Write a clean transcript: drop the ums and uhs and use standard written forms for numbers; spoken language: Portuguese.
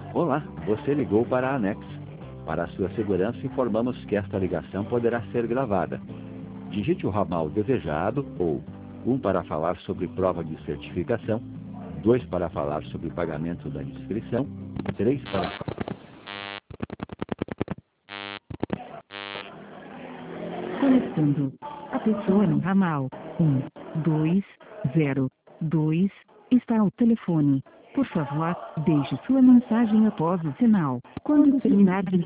Olá, você ligou para a Anex. Para a sua segurança, informamos que esta ligação poderá ser gravada. Digite o ramal desejado ou 1 para falar sobre prova de certificação, 2 para falar sobre pagamento da inscrição, 3 para... Conectando. A pessoa no ramal 1202 está ao telefone. Por favor, deixe sua mensagem após o sinal. Quando terminar de